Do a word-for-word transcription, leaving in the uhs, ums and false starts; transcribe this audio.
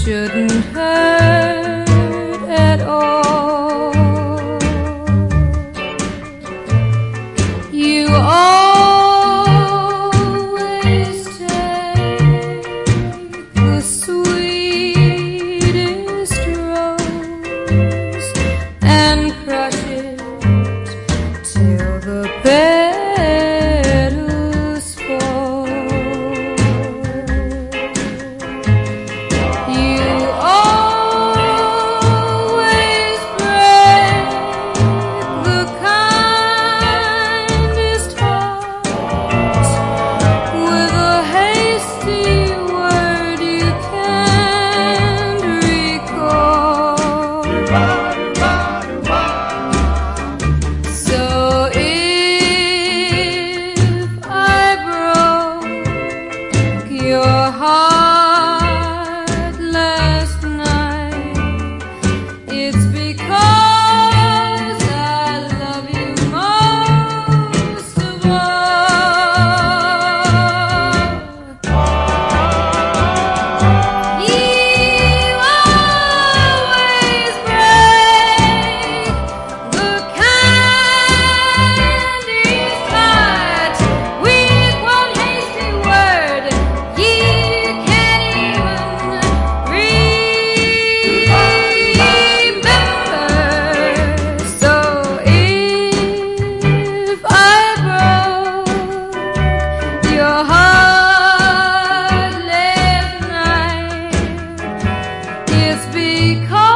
shouldn't hurt at all. You always take the sweetest rose and crush it till the petals fall. You always break the kindest heart with a hasty word you can't recall. So if I broke your heart last night, it's because I love you most of all. You always break the kindest heart with one hasty word you can't even remember. So if I broke your heart last night, it's because